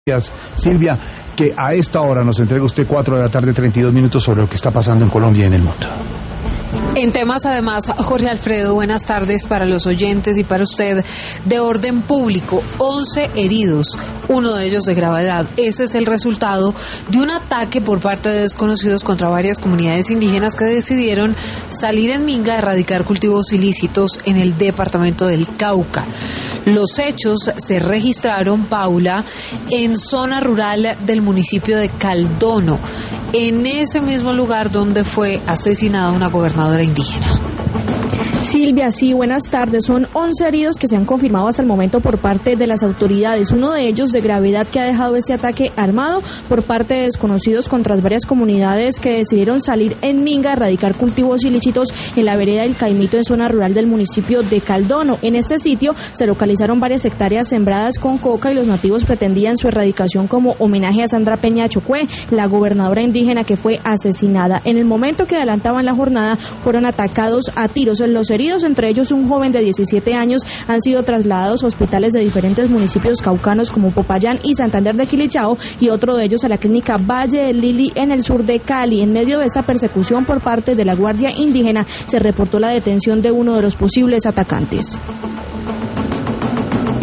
Gracias, Silvia, que a esta hora nos entrega usted 4 de la tarde, 32 minutos sobre lo que está pasando en Colombia y en el mundo. En temas, además, Jorge Alfredo, buenas tardes para los oyentes y para usted. De orden público, 11 heridos, uno de ellos de gravedad. Ese es el resultado de un ataque por parte de desconocidos contra varias comunidades indígenas que decidieron salir en Minga a erradicar cultivos ilícitos en el departamento del Cauca. Los hechos se registraron, Paula, en zona rural del municipio de Caldono, en ese mismo lugar donde fue asesinada una gobernadora indígena. Silvia, sí, buenas tardes. Son 11 heridos que se han confirmado hasta el momento por parte de las autoridades. Uno de ellos de gravedad que ha dejado este ataque armado por parte de desconocidos contra varias comunidades que decidieron salir en Minga a erradicar cultivos ilícitos en la vereda del Caimito en zona rural del municipio de Caldono. En este sitio se localizaron varias hectáreas sembradas con coca y los nativos pretendían su erradicación como homenaje a Sandra Peña Chocue, la gobernadora indígena que fue asesinada. En el momento que adelantaban la jornada fueron atacados a tiros. Los heridos, entre ellos un joven de 17 años, han sido trasladados a hospitales de diferentes municipios caucanos como Popayán y Santander de Quilichao y otro de ellos a la clínica Valle del Lili en el sur de Cali. En medio de esta persecución por parte de la Guardia Indígena se reportó la detención de uno de los posibles atacantes.